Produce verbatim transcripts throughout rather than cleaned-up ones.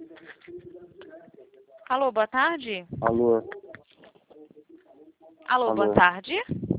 Alô, boa tarde. Alô, Alô, boa alô, tarde.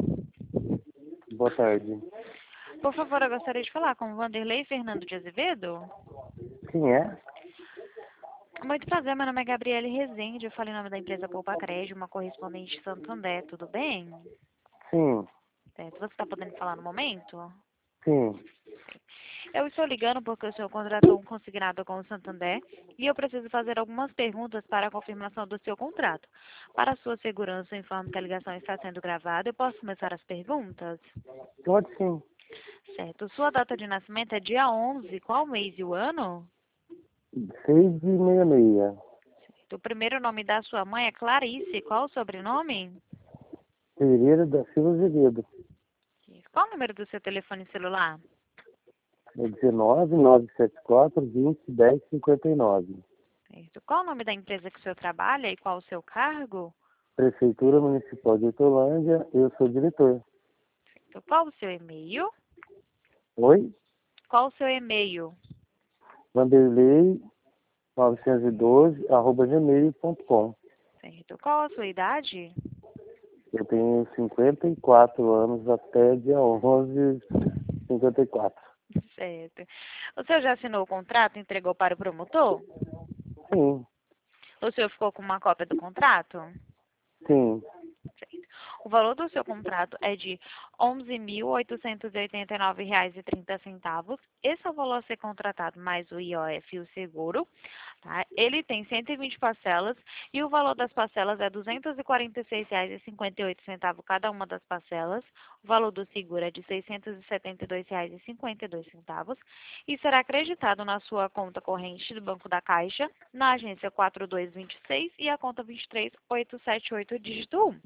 boa tarde. Por favor, eu gostaria de falar com o Vanderlei Fernando de Azevedo. Quem é? Muito prazer, meu nome é Gabriele Rezende, eu falo em nome da empresa Poupa Crédito, uma correspondente de Santo André, tudo bem? Sim, Certo. Você está podendo falar no momento? sim. Eu estou ligando porque o senhor contratou um consignado com o Santander e eu preciso fazer algumas perguntas para a confirmação do seu contrato. Para a sua segurança, eu informo que a ligação está sendo gravada. Eu posso começar as perguntas? Pode sim. Certo. Sua data de nascimento é dia onze. Qual mês e o ano? Seis de meia meia. O primeiro nome da sua mãe é Clarice. Qual o sobrenome? Pereira da Silva Azevedo. Qual o número do seu telefone celular? É dezenove, nove sete quatro, vinte, dez, cinquenta e nove. Certo. Qual o nome da empresa que o senhor trabalha e qual o seu cargo? Prefeitura Municipal de Hortolândia, eu sou diretor. Certo. Qual o seu e-mail? Oi? Qual o seu e-mail? Vanderlei novecentos e doze, arroba gmail ponto com. Certo. Qual a sua idade? Eu tenho cinquenta e quatro anos até dia onze, cinquenta e quatro. Certo. O senhor já assinou o contrato e entregou para o promotor? Sim, O senhor ficou com uma cópia do contrato? sim. Certo. O valor do seu contrato é de onze mil oitocentos e oitenta e nove reais e trinta centavos. Esse é o valor a ser contratado mais o I O F e o seguro. Tá? Ele tem cento e vinte parcelas e o valor das parcelas é duzentos e quarenta e seis reais e cinquenta e oito centavos cada uma das parcelas. O valor do seguro é de seiscentos e setenta e dois reais e cinquenta e dois centavos e será acreditado na sua conta corrente do Banco da Caixa, na agência quatro dois dois seis e a conta vinte e três mil oitocentos e setenta e oito, dígito um.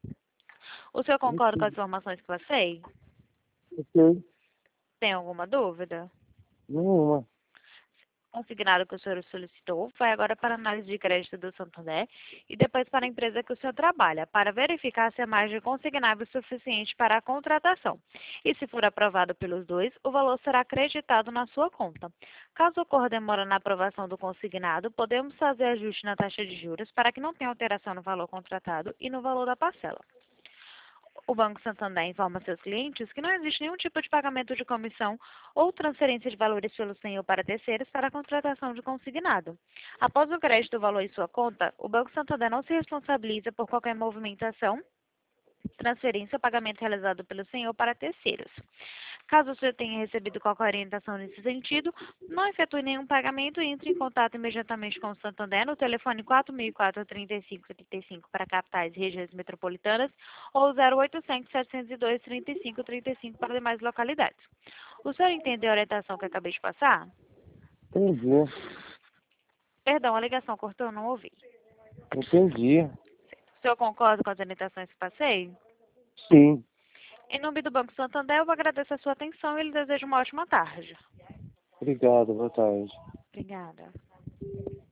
O senhor concorda com as informações que passei? Ok, Tem alguma dúvida? nenhuma. Consignado que o senhor solicitou vai agora para a análise de crédito do Santander e depois para a empresa que o senhor trabalha, para verificar se a margem consignável é suficiente para a contratação. E se for aprovado pelos dois, o valor será acreditado na sua conta. Caso ocorra demora na aprovação do consignado, podemos fazer ajuste na taxa de juros para que não tenha alteração no valor contratado e no valor da parcela. O Banco Santander informa seus clientes que não existe nenhum tipo de pagamento de comissão ou transferência de valores pelo senhor para terceiros para a contratação de consignado. Após o crédito do valor em sua conta, o Banco Santander não se responsabiliza por qualquer movimentação, transferência ou pagamento realizado pelo senhor para terceiros. Caso o senhor tenha recebido qualquer orientação nesse sentido, não efetue nenhum pagamento e entre em contato imediatamente com o Santander no telefone quatro mil e quatro, trinta e cinco, trinta e cinco para capitais e regiões metropolitanas ou zero oitocentos, setecentos e dois, trinta e cinco, trinta e cinco para demais localidades. O senhor entendeu a orientação que acabei de passar? Entendi. Perdão, a ligação cortou, não ouvi. Entendi. O senhor concorda com as orientações que passei? Sim. Em nome do Banco Santander, eu agradeço a sua atenção e lhe desejo uma ótima tarde. Obrigado, boa tarde. Obrigada.